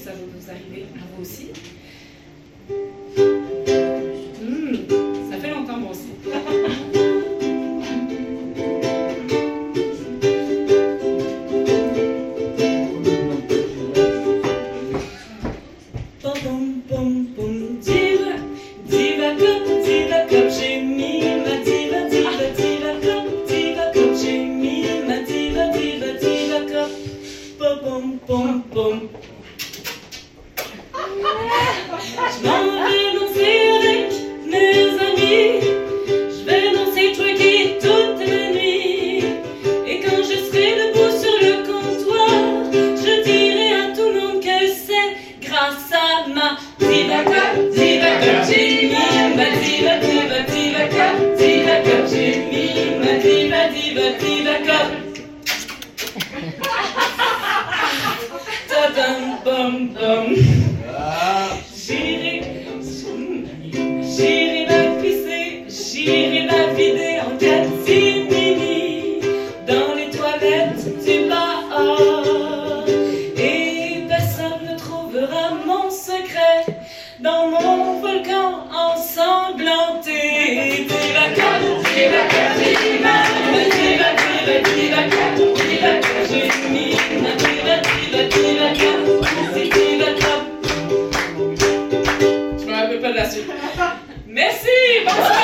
ça va vous arriver à vous aussi. Ça fait longtemps, moi aussi. Je m'en vais danser avec mes amis, je vais danser twerker toute la nuit. Et quand je serai debout sur le comptoir, je dirai à tout le monde que c'est grâce à ma diva cup j'ai mis ma diva cup j'ai mis ma diva cup. Ta-dam bum bum. J'irai la pisser, j'irai la vider en catimini dans les toilettes du bar. Et personne ne trouvera mon secret dans mon volcan ensanglanté. Diva cup, j'ai mis ma diva cup, j'ai mis ma diva cup. Pas de la suite. Merci, bonsoir.